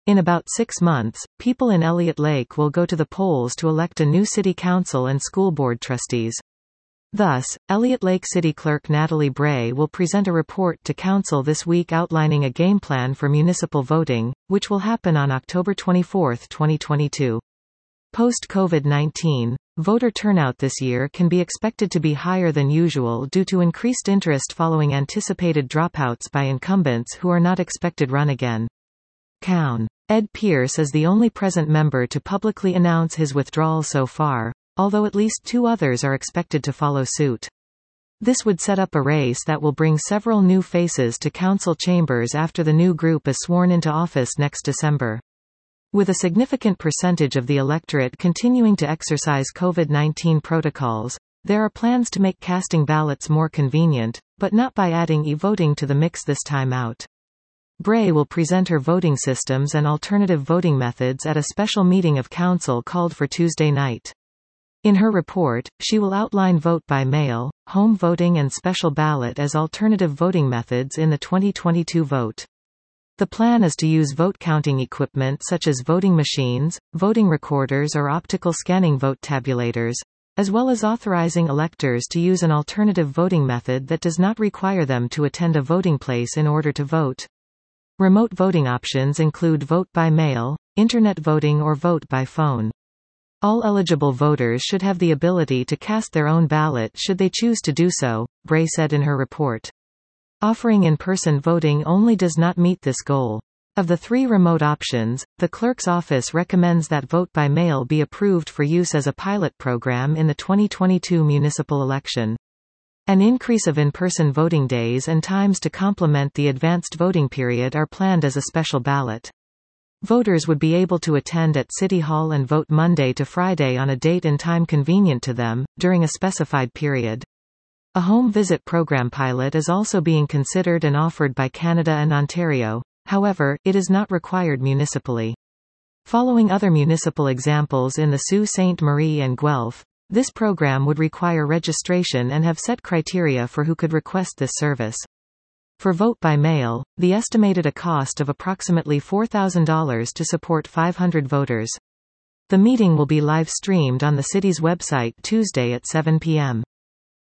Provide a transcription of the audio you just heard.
In about 6 months, people in Elliott Lake will go to the polls to elect a new city council and school board trustees. Thus, Elliott Lake City Clerk Natalie Bray will present a report to Council this week outlining a game plan for municipal voting, which will happen on October 24, 2022. Post-COVID-19, voter turnout this year can be expected to be higher than usual due to increased interest following anticipated dropouts by incumbents who are not expected run again. Cown. Ed Pierce is the only present member to publicly announce his withdrawal so far, although at least 2 others are expected to follow suit. This would set up a race that will bring several new faces to council chambers after the new group is sworn into office next December. With a significant percentage of the electorate continuing to exercise COVID-19 protocols, there are plans to make casting ballots more convenient, but not by adding e-voting to the mix this time out. Bray will present her voting systems and alternative voting methods at a special meeting of council called for Tuesday night. In her report, she will outline vote by mail, home voting and special ballot as alternative voting methods in the 2022 vote. The plan is to use vote counting equipment such as voting machines, voting recorders or optical scanning vote tabulators, as well as authorizing electors to use an alternative voting method that does not require them to attend a voting place in order to vote. Remote voting options include vote by mail, internet voting or vote by phone. All eligible voters should have the ability to cast their own ballot should they choose to do so, Bray said in her report. Offering in-person voting only does not meet this goal. Of the 3 remote options, the clerk's office recommends that vote by mail be approved for use as a pilot program in the 2022 municipal election. An increase of in-person voting days and times to complement the advanced voting period are planned as a special ballot. Voters would be able to attend at City Hall and vote Monday to Friday on a date and time convenient to them, during a specified period. A home visit program pilot is also being considered and offered by Canada and Ontario, however, it is not required municipally. Following other municipal examples in the Sault Ste. Marie and Guelph, this program would require registration and have set criteria for who could request this service. For vote by mail, the estimated a cost of approximately $4,000 to support 500 voters. The meeting will be live-streamed on the city's website Tuesday at 7 p.m.